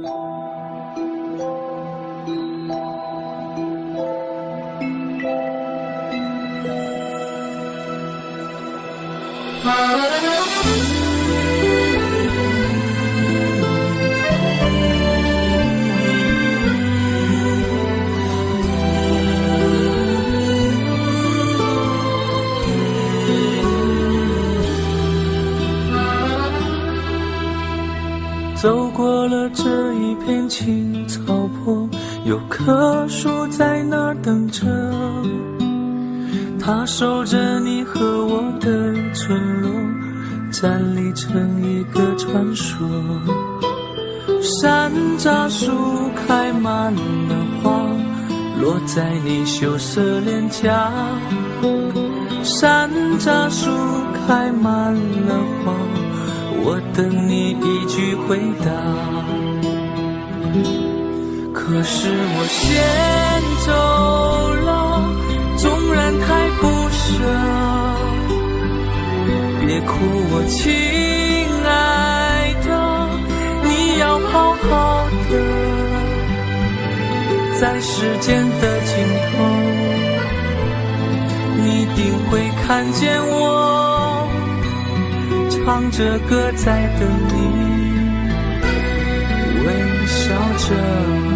走过了这一片青草坡，有棵树在那儿等着，它守着你和我的村落，站立成一个传说。山楂树开满了花，落在你羞涩脸颊。山楂树开满了花，我等你一句回答。可是我先走了，纵然太不舍，别哭我亲爱的，你要好好的。在时间的尽头，你一定会看见我唱着歌在等你，微笑着。